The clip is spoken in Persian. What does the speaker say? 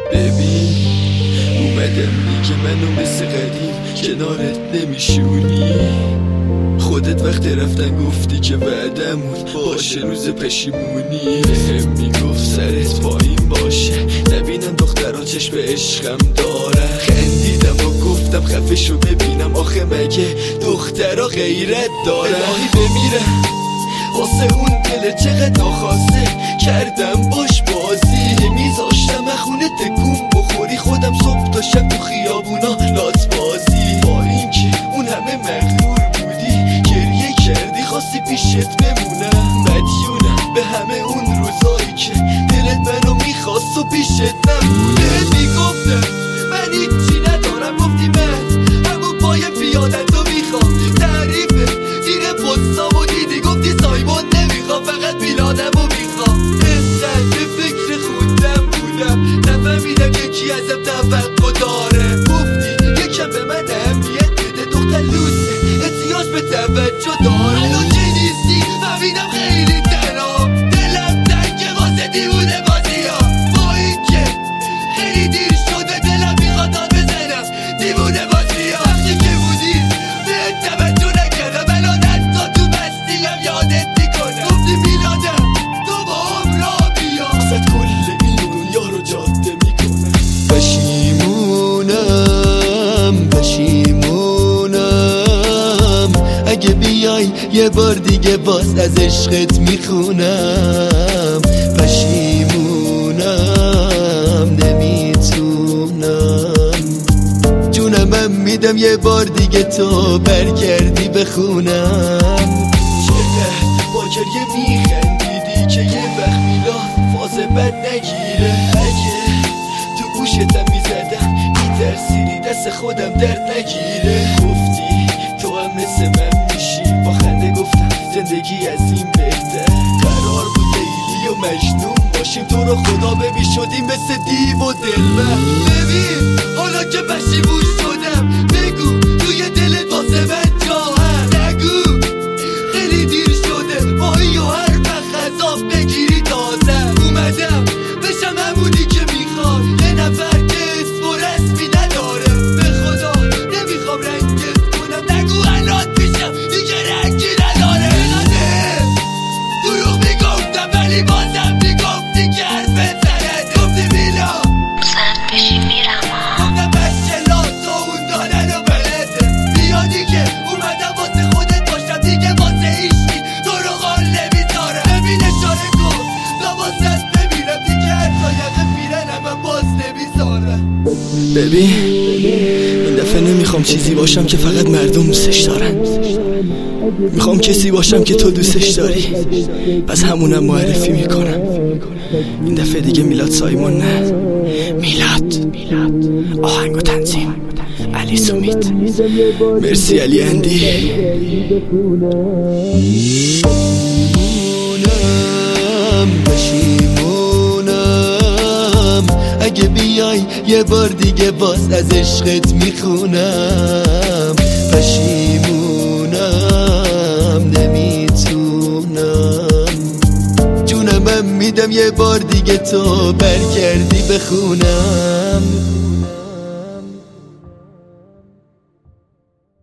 ببین اومدم دیگه منو مثل قدیم کنارت نمیشونی. خودت وقت رفتن گفتی که وعدمون باشه روز پشیمونی. بهم میگفت سرت پایین باشه نبینم دخترها چشم عشقم دارن. خندیدم و گفتم خفه شو ببینم آخه مگه دخترها غیرت دارن. الهی بمیرم واسه اون دل چقدر ناخواسته کردم باش بازی. میذاشتم خونه تکون بخوری خودم صبح تا شب تو خیابونا لات بازی. با اینکه اون همه مغرور بودی گریه کردی خواستی پیشت بمونم. مدیونم به همه اون روزایی که دلت منو میخواست و پیشت نبوده. میگفتم من هیچی ندارم گفتی من همون پای پیادت رو میخوام. تعریف زیر پستا و دیدی گفتی سایبان نمیخوام فقط میلادم و میخوام. انقدر به فکر خودم بودم نفهمیدم یکی ازم توقع داره. گفتی یکم به من اهمیت بده دختر لوسه احتیاج به توجه داره. الان که نیستی فهمیدم خیلی تنها دلم تنگه واسه دیوونه بازی ها. با اینکه خیلی دیر شده دلم میخواد داد بزنم دیوونه بازی ها. وقتی که بودی بهت توجه نکردم الان حتی تو بستیم یادت میکنم. گفتی میلادم تو با هم را بیا واسه کل این دنیا رو جاده میکنم. پشیمونم اگه بیای یه بار دیگه باز از عشقت میخونم. پشیمونم نمیتونم جونمم میدم یه بار دیگه تو برگردی بخونم. چقدر با گریه میخندیدی که یه وقت میلاد فاز بد نگیره. اگه تو گوشتم میزدم میترسیدی دست خودم درد نگیره. گفتی تو هم مثل من میشی با خنده گفتم زندگی از این بهتر. قرار بود لیلی و مجنون باشیم تو رو خدا ببین شدیم مثل دیو و دلبر. ببین حالا که پشیمون شدم بگو توی دلت واسه من جا هست. نگو خیلی دیر شده مایی و هر وقت خذاب بگیری تازه. اومدم بشم همونی که میخوای یه نفر که اسم و رسمی نداره. به خدا نمیخوام رنگت کنم نگو الان پیشم دیگه رنگی نداره. دروغ میگفتم ولی بازم میگفتی که حرف زنت. گفتی میلا زن بشی میرم گفتم بچه لا تو اون دادن و بلده. بیادی که اومدم واسه خودت باشم دیگه واسه ایشی تو رو غال نمیذارم. ببین اشاره کن تا واسه ببینم دیگه هر سایقه پیرنم من باز نمیذارم. ببین این دفعه نمیخوام چیزی باشم که فقط مردم دوستش دارن. میخوام کسی باشم که تو دوستش داری پس همونم معرفی میکنم. این دفعه دیگه میلاد سایمون نه. میلاد آهنگ و تنظیم علی سومیت. مرسی علی اندی. پشیمونم اگه بیای یه بار دیگه باز از عشقت میخونم. پشیمونم نمیتونم جونمم میدم یه بار دیگه تو برگردی بخونم.